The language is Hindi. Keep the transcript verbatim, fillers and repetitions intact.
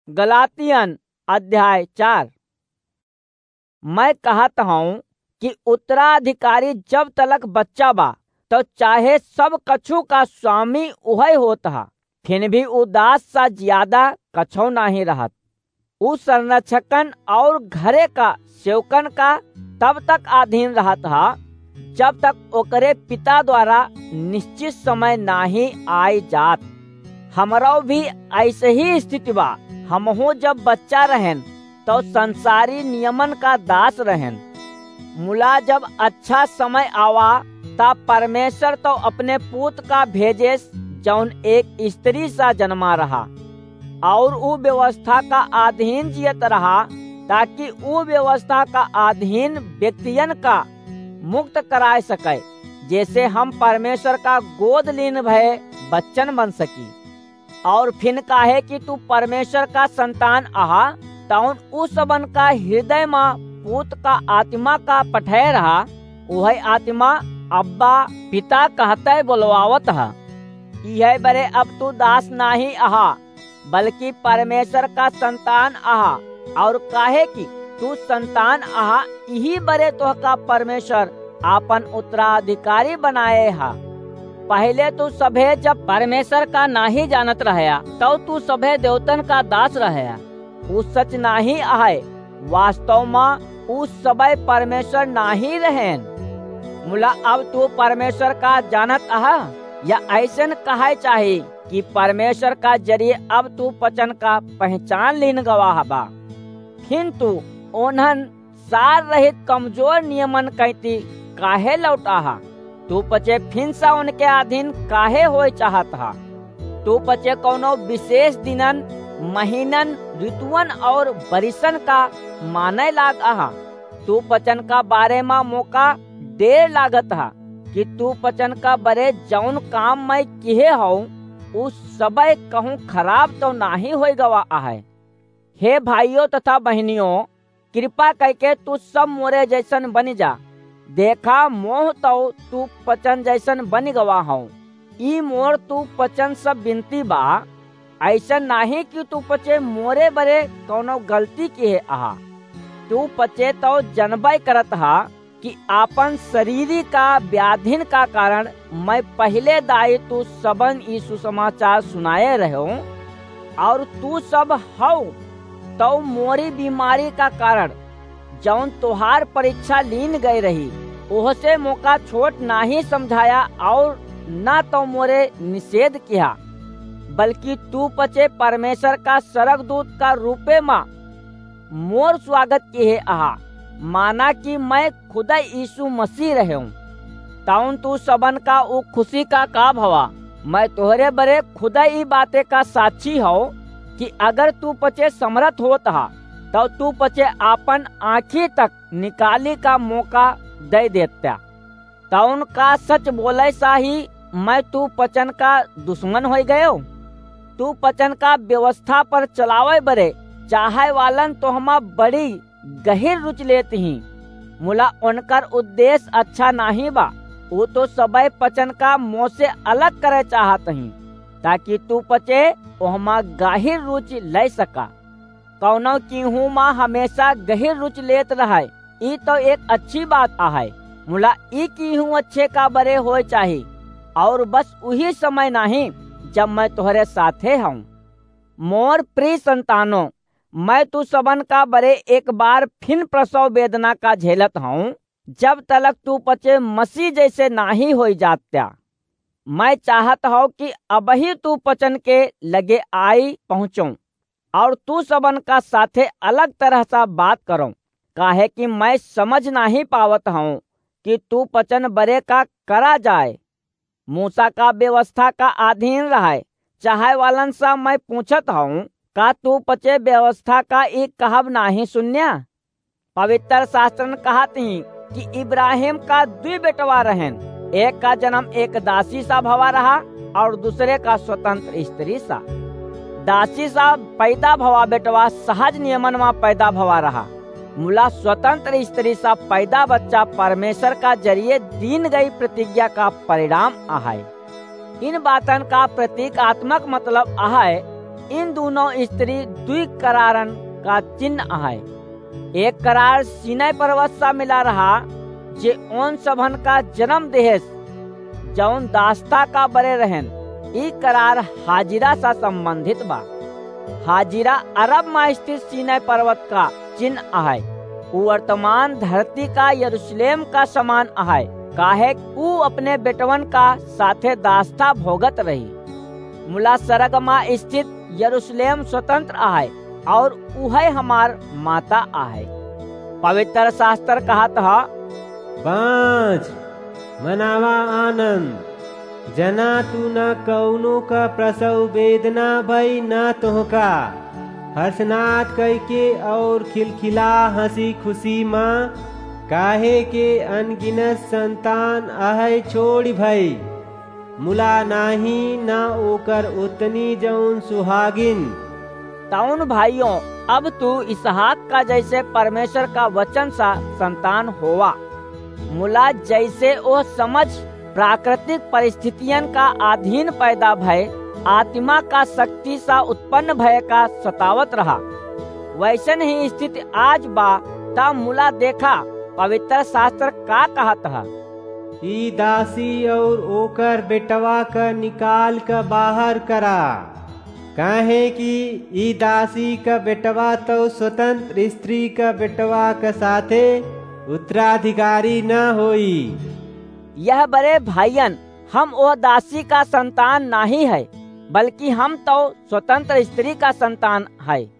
गलातियन अध्याय चार। मैं कहत हूँ कि उत्तराधिकारी जब तलक बच्चा बा तो चाहे सब कछु का स्वामी उहै होत हा, फिर भी उदास सा ज्यादा कछो नहीं रहत। उ संरक्षकन और घरे का सेवकन का तब तक अधीन रहत हा जब तक ओकरे पिता द्वारा निश्चित समय नाही आई जात। हमरो भी ऐसे ही स्थिति बा। हमहू जब बच्चा रहन तो संसारी नियमन का दास रहन। मुला जब अच्छा समय आवा तब परमेश्वर तो अपने पूत का भेजे जौन एक स्त्री सा जन्मा रहा और उ व्यवस्था का अधीन जियत रहा, ताकि उ व्यवस्था का अधीन व्यक्तियन का मुक्त कराए सके, जैसे हम परमेश्वर का गोद लीन भय बच्चन बन सकी। और फिर काहे कि तू परमेश्वर का संतान आहा, तौन उस सबन का हृदय में पूत का आत्मा का पठय रहा। वही आत्मा अब्बा पिता कहते बोलवावत है। यह बरे अब तू दास नाही आहा, बल्कि परमेश्वर का संतान आहा। और काहे कि तू संतान आहा, यही बरे तो का परमेश्वर आपन उत्तराधिकारी बनाए हा। पहले तू सभे जब परमेश्वर का नाही जानत रहया तो तू सभे देवतन का दास रहया। उ सच नाही आहे, वास्तव में उ सबे परमेश्वर नाही रहेन। मुला अब तू परमेश्वर का जानत आहा, या ऐसन कहे चाहे कि परमेश्वर का जरिए अब तू वचन का पहचान लीन गवाह बा। किंतु ओन्हन सार रहित कमजोर नियमन कहती काहे लौटाहा, तू पचे फिन सा उनके अधीन काहे होए चाहत हा। तू पचे कोनो विशेष दिनन, महीनन, ऋतुअन और बरिसन का माने लाग आहा। तू पचन का बारे में मौका देर लागत हा कि तू पचन का बरे जौन काम मैं किए हूँ उस सबे कहूँ खराब तो नहीं होए गवा आहे। हे भाइयों तथा बहनियों, कृपा करके तू सब मोरे जैसन बन जा। देखा मोह तो तू पचन जैसन बन गवा हूँ। ई मोर तू पचन सब बिनती बा, ऐसा नहीं कि तू पचे मोरे बरे कोनो गलती किए आहा। तू पचे तो जनबे करत हा कि आपन शरीरी का व्याधिन का कारण मैं पहले दाई तू सबन यीशु समाचार सुनाए रहो। और तू सब हौ तो मोरी बीमारी का कारण जौन तुहार परीक्षा लीन गई रही, ओहसे मौका छोट नहीं समझाया और न तो मोरे निषेध किया, बल्कि तू पचे परमेश्वर का सरगदूत का रूपे में मोर स्वागत किए आहा, माना कि मैं खुदा यीशु मसीह रहे हूँ। ताउन तू सबन का उ खुशी का का भवा। मैं तोहरे बरे खुदा ही बातें का साक्षी हो कि अगर तू पचे समर्थ होता हा तो तू पचे आपन आँखी तक निकाली का मौका दे देता। ताउन का सच बोले सा ही मैं तू पचन का दुश्मन हो गयो। तू पचन का व्यवस्था पर चलावे बरे चाहे वालन तो हम बड़ी गहिर रुचि लेती ही। मुला उनकर उद्देश्य अच्छा नहीं बा, वो तो सबे पचन का मुँह से अलग करे चाहत ही, ताकि तू पचे ओहमा गहिर रुचि ले सका। कौनो की हूँ माँ हमेशा गहिर रुचि लेत रहे, ई तो एक अच्छी बात आहे। मुला ई की हूँ अच्छे का बरे होए चाहिए, और बस वही समय नहीं जब मैं तुम्हारे साथे हूँ। मोर प्रिय संतानों, मैं तू सबन का बरे एक बार फिर प्रसव वेदना का झेलत हूँ, जब तलक तू पचे मसीह जैसे नाही हो जात्या। मैं चाहत हूँ कि अबही तू पचन के लगे आई पहुँचूं और तू सबन का साथे अलग तरह सा बात करो, काहे कि मैं समझ नहीं पावत हूँ कि तू पचन बरे का करा जाए। मूसा का व्यवस्था का अधीन रहे चाहे वालन सा मैं पूछत हूँ, का तू पचे व्यवस्था का एक कहब नहीं सुन्या। पवित्र शास्त्र कहती कि इब्राहिम का दुई बेटवा रहन, एक का जन्म एक दासी सा भवा रहा और दूसरे का स्वतंत्र स्त्री सा। दासी सा पैदा भवा बेटवा सहज नियमन में पैदा भवा रहा। मुला स्वतंत्र स्त्री सा पैदा बच्चा परमेश्वर का जरिए दीन गई प्रतिज्ञा का परिणाम आहे। इन बातन का प्रतीकात्मक मतलब आहे इन दोनों स्त्री दुई करारन का चिन्ह है। एक करार सीनै पर्वत सा मिला रहा जे उन सबन का जन्म देहेस जौन दास्ता का बरे रहन। ई करार हाजिरा सा संबंधित बा। हाजिरा अरब में स्थित सीनै पर्वत का चिन्ह है। ऊ वर्तमान धरती का यरूशलेम का समान है, काहे ऊ अपने बेटवन का साथे दास्ता भोगत रही। मुला सरग में स्थित यरूशलेम स्वतंत्र है और उहे हमार माता आहे। पवित्र शास्त्र कहत है, बाँझ मनावा आनंद, जना तू न कौनो का प्रसव वेदना भई न तोहका। हर्षनाथ कई के और खिलखिला हंसी खुशी माँ, काहे के अनगिनत संतान अहै छोड़ी भई। मुला नाही ना ओकर उतनी जौन सुहागिन। तौन भाइयों, अब तू इसहाक का जैसे परमेश्वर का वचन सा संतान होवा। मुला जैसे वो समझ प्राकृतिक परिस्थितियन का अधीन पैदा भय आत्मा का शक्ति सा उत्पन्न भय का सतावत रहा, वैसन ही स्थिति आज बा। ता मुला देखा पवित्र शास्त्र का कहत है, ई दासी और ओकर बेटवा का निकाल का बाहर करा, काहे कि ई दासी का बेटवा तो स्वतंत्र स्त्री का बेटवा का साथे उत्तराधिकारी न होई। यह बड़े भाइयन, हम वो दासी का संतान नहीं है, बल्कि हम तो स्वतंत्र स्त्री का संतान है।